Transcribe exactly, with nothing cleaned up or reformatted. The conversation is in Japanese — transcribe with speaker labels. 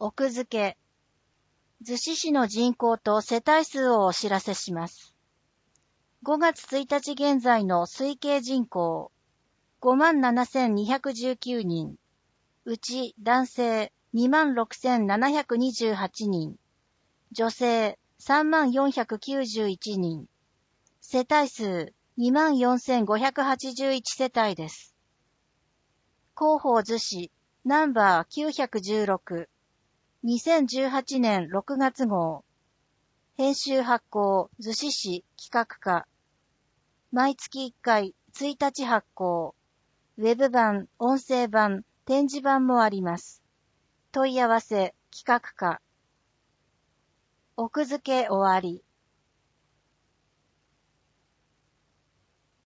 Speaker 1: 奥付け。逗子市の人口と世帯数をお知らせします。ごがつついたち現在の推計人口、ごまんななせんにひゃくじゅうきゅうにん。うち男性にまんろくせんななひゃくにじゅうはちにん。女性さんまんよんひゃくきゅうじゅういちにん。世帯数にまんよんせんごひゃくはちじゅういち世帯です。広報逗子ナンバーきゅうひゃくじゅうろく。にせんじゅうはちねんろくがつ号。編集発行逗子市企画課。毎月いっかいついたち発行。ウェブ版、音声版、展示版もあります。問い合わせ企画課。奥付け終わり。